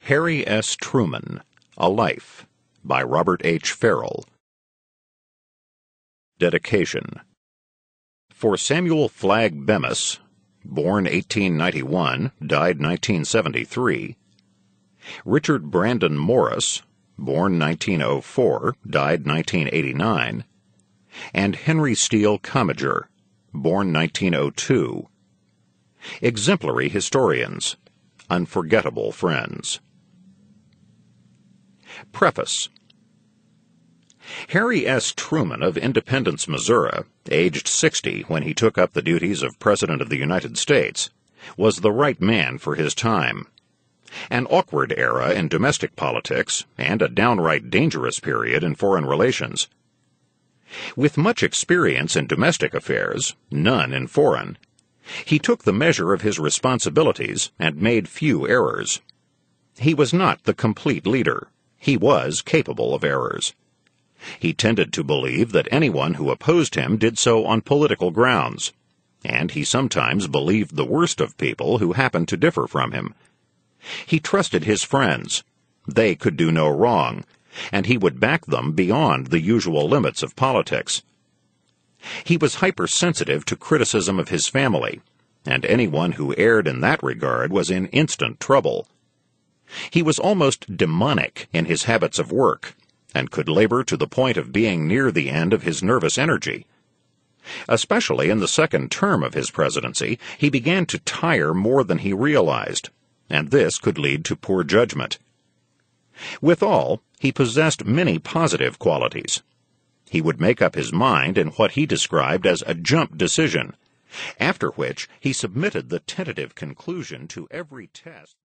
Harry S. Truman, A Life, by Robert H. Farrell. Dedication. For Samuel Flagg Bemis, born 1891, died 1973, Richard Brandon Morris, born 1904, died 1989, and Henry Steele Commager, born 1902. Exemplary historians, unforgettable friends. Preface. Harry S. Truman of Independence, Missouri, aged 60 when he took up the duties of President of the United States, was the right man for his time. An awkward era in domestic politics and a downright dangerous period in foreign relations. With much experience in domestic affairs, none in foreign, he took the measure of his responsibilities and made few errors. He was not the complete leader. He was capable of errors. He tended to believe that anyone who opposed him did so on political grounds, and he sometimes believed the worst of people who happened to differ from him. He trusted his friends. They could do no wrong, and he would back them beyond the usual limits of politics. He was hypersensitive to criticism of his family, and anyone who erred in that regard was in instant trouble. He was almost demonic in his habits of work, and could labor to the point of being near the end of his nervous energy. Especially in the second term of his presidency, he began to tire more than he realized, and this could lead to poor judgment. Withal, he possessed many positive qualities. He would make up his mind in what he described as a jump decision, after which he submitted the tentative conclusion to every test.